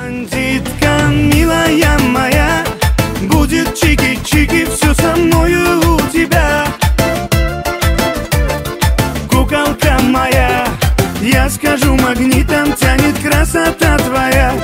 Бандитка, милая моя, будет чики-чики, все со мною у тебя. Куколка моя, я скажу магнитом, тянет красота твоя.